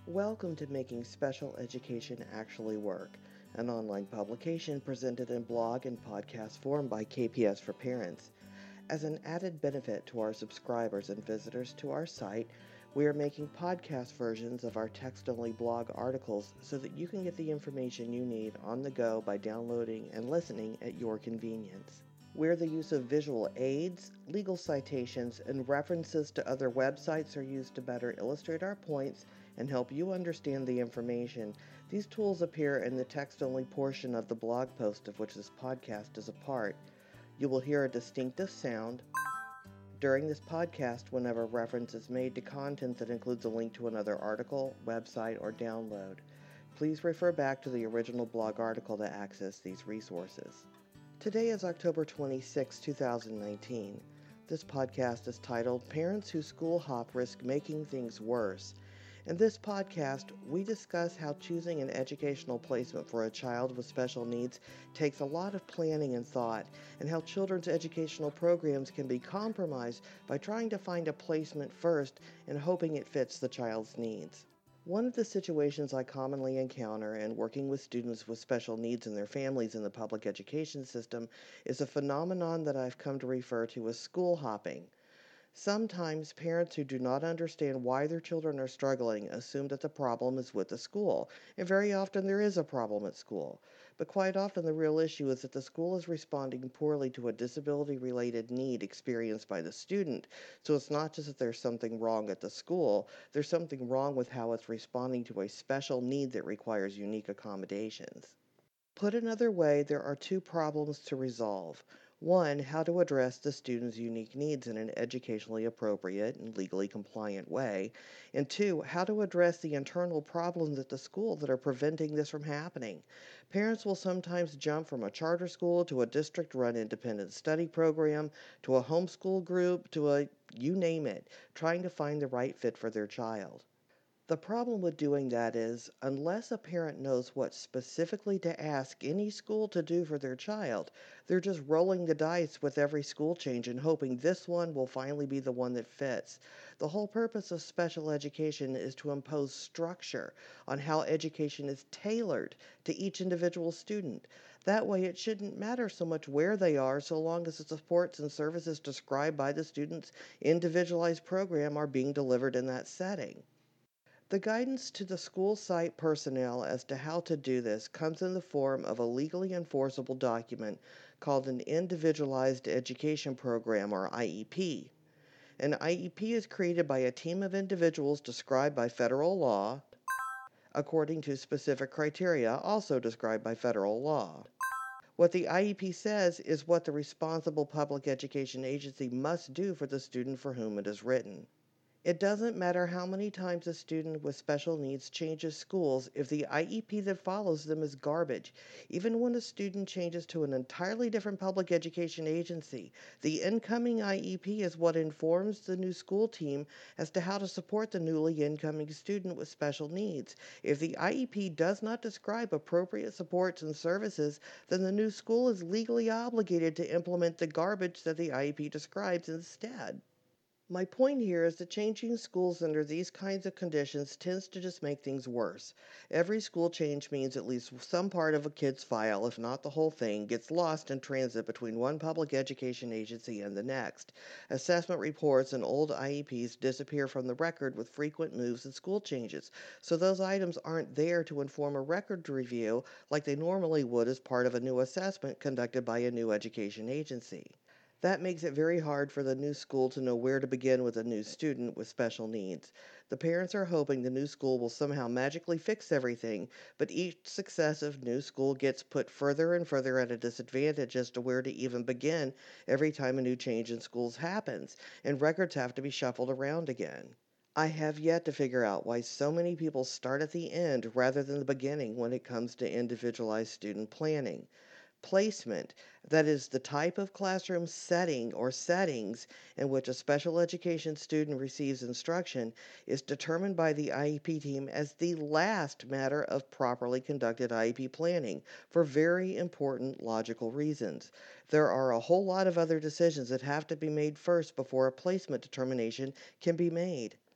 Welcome to Making Special Education Actually Work, an online publication presented in blog and podcast form by KPS for Parents. As an added benefit to our subscribers and visitors to our site, we are making podcast versions of our text-only blog articles so that you can get the information you need on the go by downloading and listening at your convenience. Where the use of visual aids, legal citations, and references to other websites are used to better illustrate our points and help you understand the information, these tools appear in the text-only portion of the blog post of which this podcast is a part. You will hear a distinctive sound during this podcast whenever reference is made to content that includes a link to another article, website, or download. Please refer back to the original blog article to access these resources. Today is October 26, 2019. This podcast is titled Parents Who School Hop Risk Making Things Worse. In this podcast, we discuss how choosing an educational placement for a child with special needs takes a lot of planning and thought, and how children's educational programs can be compromised by trying to find a placement first and hoping it fits the child's needs. One of the situations I commonly encounter in working with students with special needs and their families in the public education system is a phenomenon that I've come to refer to as school hopping. Sometimes parents who do not understand why their children are struggling assume that the problem is with the school, and very often there is a problem at school. But quite often the real issue is that the school is responding poorly to a disability-related need experienced by the student. So it's not just that there's something wrong at the school, there's something wrong with how it's responding to a special need that requires unique accommodations. Put another way, there are two problems to resolve. One, how to address the student's unique needs in an educationally appropriate and legally compliant way. And two, how to address the internal problems at the school that are preventing this from happening. Parents will sometimes jump from a charter school to a district-run independent study program to a homeschool group to you name it, trying to find the right fit for their child. The problem with doing that is, unless a parent knows what specifically to ask any school to do for their child, they're just rolling the dice with every school change and hoping this one will finally be the one that fits. The whole purpose of special education is to impose structure on how education is tailored to each individual student. That way, it shouldn't matter so much where they are so long as the supports and services described by the student's individualized program are being delivered in that setting. The guidance to the school site personnel as to how to do this comes in the form of a legally enforceable document called an Individualized Education Program, or IEP. An IEP is created by a team of individuals described by federal law, according to specific criteria also described by federal law. What the IEP says is what the responsible public education agency must do for the student for whom it is written. It doesn't matter how many times a student with special needs changes schools if the IEP that follows them is garbage. Even when a student changes to an entirely different public education agency, the incoming IEP is what informs the new school team as to how to support the newly incoming student with special needs. If the IEP does not describe appropriate supports and services, then the new school is legally obligated to implement the garbage that the IEP describes instead. My point here is that changing schools under these kinds of conditions tends to just make things worse. Every school change means at least some part of a kid's file, if not the whole thing, gets lost in transit between one public education agency and the next. Assessment reports and old IEPs disappear from the record with frequent moves and school changes, so those items aren't there to inform a record review like they normally would as part of a new assessment conducted by a new education agency. That makes it very hard for the new school to know where to begin with a new student with special needs. The parents are hoping the new school will somehow magically fix everything, but each successive new school gets put further and further at a disadvantage as to where to even begin every time a new change in schools happens, and records have to be shuffled around again. I have yet to figure out why so many people start at the end rather than the beginning when it comes to individualized student planning. Placement, that is, the type of classroom setting or settings in which a special education student receives instruction, is determined by the IEP team as the last matter of properly conducted IEP planning for very important logical reasons. There are a whole lot of other decisions that have to be made first before a placement determination can be made.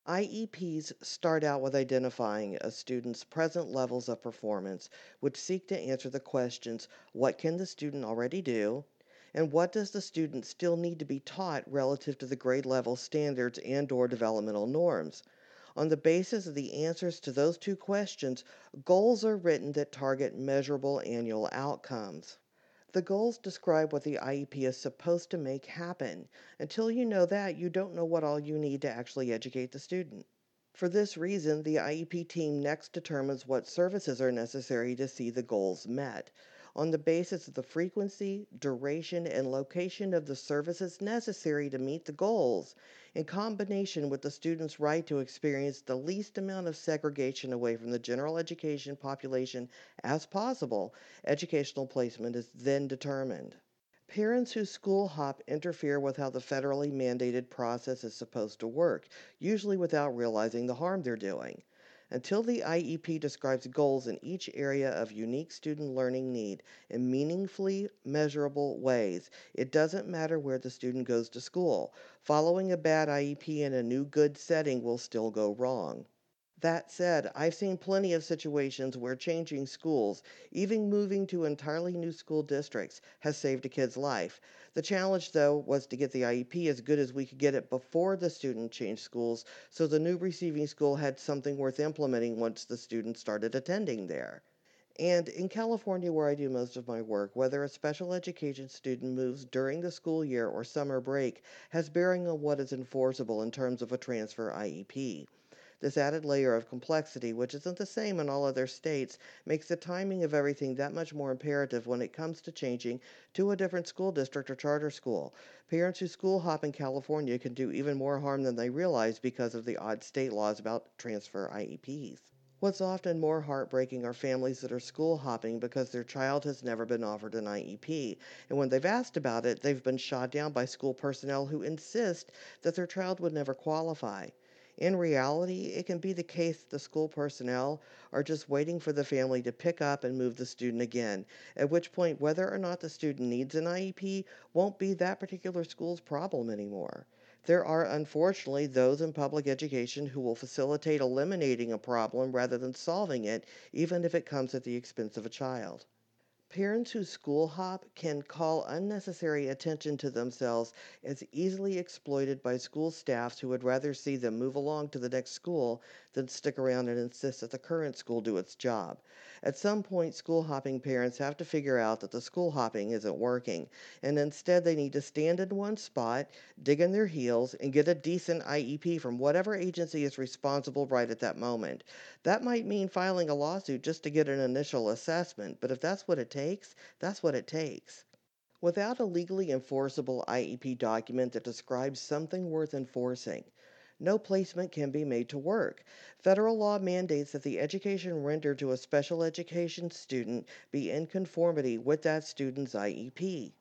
IEPs start out with identifying a student's present levels of performance, which seek to answer the questions: what can the student already do? And what does the student still need to be taught relative to the grade level standards and/or developmental norms? On the basis of the answers to those two questions, goals are written that target measurable annual outcomes. The goals describe what the IEP is supposed to make happen. Until you know that, you don't know what all you need to actually educate the student. For this reason, the IEP team next determines what services are necessary to see the goals met. On the basis of the frequency, duration, and location of the services necessary to meet the goals, in combination with the student's right to experience the least amount of segregation away from the general education population as possible, educational placement is then determined. Parents who school hop interfere with how the federally mandated process is supposed to work, usually without realizing the harm they're doing. Until the IEP describes goals in each area of unique student learning need in meaningfully measurable ways, it doesn't matter where the student goes to school. Following a bad IEP in a new good setting will still go wrong. That said, I've seen plenty of situations where changing schools, even moving to entirely new school districts, has saved a kid's life. The challenge, though, was to get the IEP as good as we could get it before the student changed schools so the new receiving school had something worth implementing once the student started attending there. And in California, where I do most of my work, whether a special education student moves during the school year or summer break has bearing on what is enforceable in terms of a transfer IEP. This added layer of complexity, which isn't the same in all other states, makes the timing of everything that much more imperative when it comes to changing to a different school district or charter school. Parents who school hop in California can do even more harm than they realize because of the odd state laws about transfer IEPs. What's often more heartbreaking are families that are school hopping because their child has never been offered an IEP, and when they've asked about it, they've been shot down by school personnel who insist that their child would never qualify. In reality, it can be the case that the school personnel are just waiting for the family to pick up and move the student again, at which point whether or not the student needs an IEP won't be that particular school's problem anymore. There are unfortunately those in public education who will facilitate eliminating a problem rather than solving it, even if it comes at the expense of a child. Parents who school hop can call unnecessary attention to themselves as easily exploited by school staffs who would rather see them move along to the next school than stick around and insist that the current school do its job. At some point, school hopping parents have to figure out that the school hopping isn't working, and instead they need to stand in one spot, dig in their heels, and get a decent IEP from whatever agency is responsible right at that moment. That might mean filing a lawsuit just to get an initial assessment, but if that's what it takes, that's what it takes. Without a legally enforceable IEP document that describes something worth enforcing, no placement can be made to work. Federal law mandates that the education rendered to a special education student be in conformity with that student's IEP.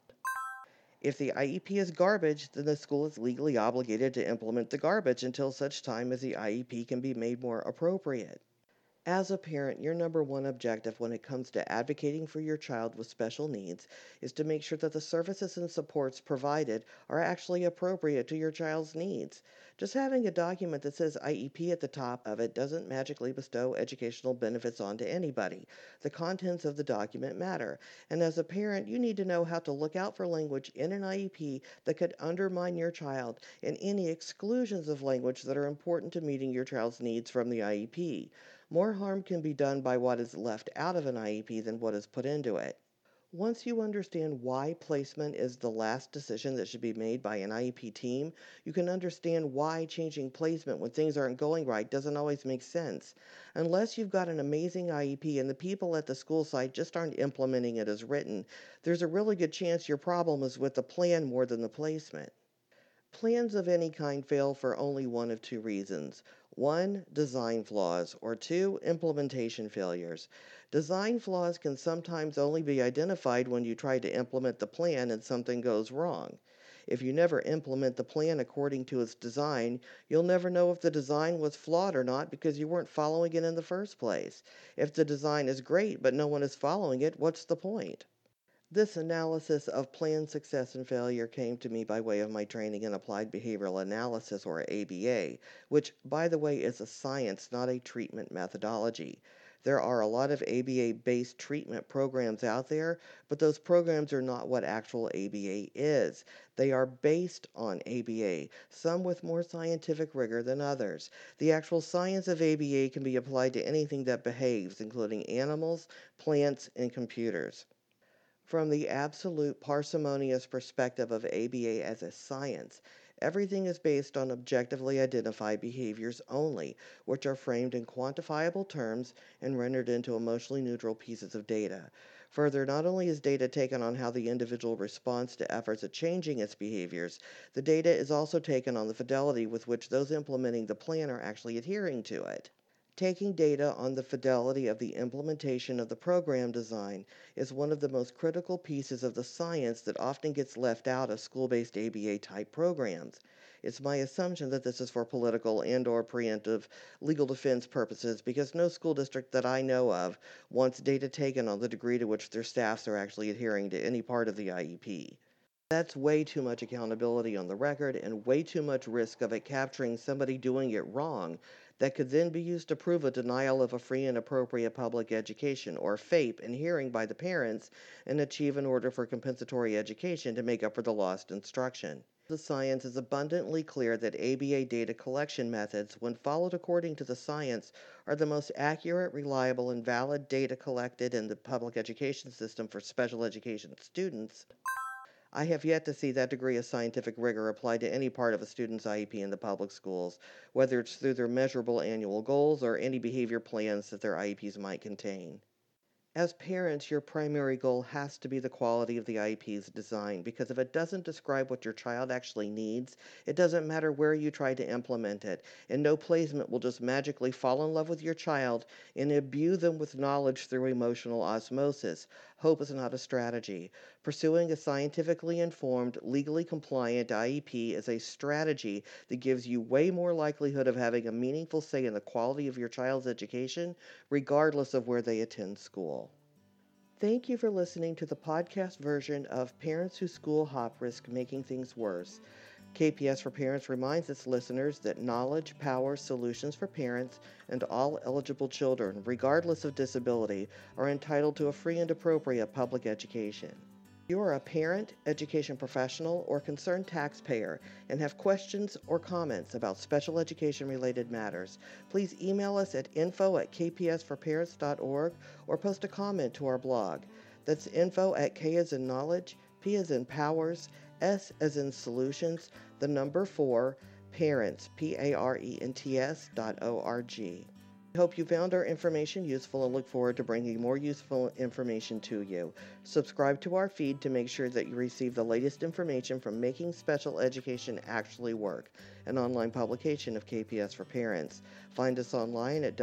If the IEP is garbage, then the school is legally obligated to implement the garbage until such time as the IEP can be made more appropriate. As a parent, your number one objective when it comes to advocating for your child with special needs is to make sure that the services and supports provided are actually appropriate to your child's needs. Just having a document that says IEP at the top of it doesn't magically bestow educational benefits onto anybody. The contents of the document matter, and as a parent, you need to know how to look out for language in an IEP that could undermine your child and any exclusions of language that are important to meeting your child's needs from the IEP. More harm can be done by what is left out of an IEP than what is put into it. Once you understand why placement is the last decision that should be made by an IEP team, you can understand why changing placement when things aren't going right doesn't always make sense. Unless you've got an amazing IEP and the people at the school site just aren't implementing it as written, there's a really good chance your problem is with the plan more than the placement. Plans of any kind fail for only one of two reasons. One, design flaws, or two, implementation failures. Design flaws can sometimes only be identified when you try to implement the plan and something goes wrong. If you never implement the plan according to its design, you'll never know if the design was flawed or not because you weren't following it in the first place. If the design is great but no one is following it, what's the point? This analysis of planned success and failure came to me by way of my training in applied behavioral analysis, or ABA, which, by the way, is a science, not a treatment methodology. There are a lot of ABA-based treatment programs out there, but those programs are not what actual ABA is. They are based on ABA, some with more scientific rigor than others. The actual science of ABA can be applied to anything that behaves, including animals, plants, and computers. From the absolute parsimonious perspective of ABA as a science, everything is based on objectively identified behaviors only, which are framed in quantifiable terms and rendered into emotionally neutral pieces of data. Further, not only is data taken on how the individual responds to efforts at changing its behaviors, the data is also taken on the fidelity with which those implementing the plan are actually adhering to it. Taking data on the fidelity of the implementation of the program design is one of the most critical pieces of the science that often gets left out of school-based ABA type programs. It's my assumption that this is for political and/or preemptive legal defense purposes because no school district that I know of wants data taken on the degree to which their staffs are actually adhering to any part of the IEP. That's way too much accountability on the record and way too much risk of it capturing somebody doing it wrong that could then be used to prove a denial of a free and appropriate public education, or FAPE, in hearing by the parents and achieve an order for compensatory education to make up for the lost instruction. The science is abundantly clear that ABA data collection methods, when followed according to the science, are the most accurate, reliable, and valid data collected in the public education system for special education students. I have yet to see that degree of scientific rigor applied to any part of a student's IEP in the public schools, whether it's through their measurable annual goals or any behavior plans that their IEPs might contain. As parents, your primary goal has to be the quality of the IEP's design, because if it doesn't describe what your child actually needs, it doesn't matter where you try to implement it, and no placement will just magically fall in love with your child and imbue them with knowledge through emotional osmosis. Hope is not a strategy. Pursuing a scientifically informed, legally compliant IEP is a strategy that gives you way more likelihood of having a meaningful say in the quality of your child's education, regardless of where they attend school. Thank you for listening to the podcast version of Parents Who School Hop Risk Making Things Worse. KPS for Parents reminds its listeners that knowledge powers solutions for parents, and all eligible children, regardless of disability, are entitled to a free and appropriate public education. If you are a parent, education professional, or concerned taxpayer and have questions or comments about special education related matters, please email us at info@kpsforparents.org or post a comment to our blog. That's info at K as in knowledge, P as in powers, S as in solutions, the number 4, parents, PARENTS.org. I hope you found our information useful and look forward to bringing more useful information to you. Subscribe to our feed to make sure that you receive the latest information from Making Special Education Actually Work, an online publication of KPS for Parents. Find us online at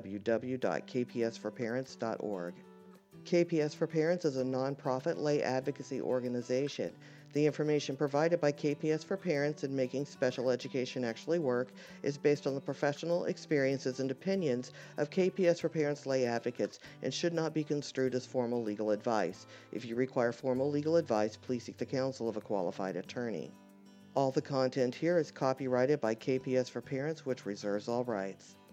www.kpsforparents.org. KPS for Parents is a nonprofit lay advocacy organization. The information provided by KPS for Parents in Making Special Education Actually Work is based on the professional experiences and opinions of KPS for Parents lay advocates and should not be construed as formal legal advice. If you require formal legal advice, please seek the counsel of a qualified attorney. All the content here is copyrighted by KPS for Parents, which reserves all rights.